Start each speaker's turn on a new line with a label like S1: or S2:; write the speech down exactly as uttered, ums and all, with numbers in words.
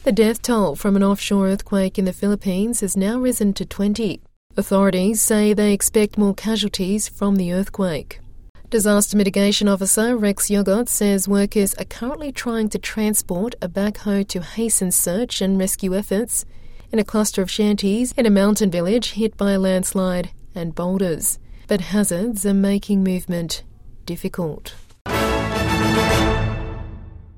S1: The death toll from an offshore earthquake in the Philippines has now risen to twenty. Authorities say they expect more casualties from the earthquake. Disaster Mitigation Officer Rex Yogot says workers are currently trying to transport a backhoe to hasten search and rescue efforts in a cluster of shanties in a mountain village hit by a landslide and boulders. But hazards are making movement difficult.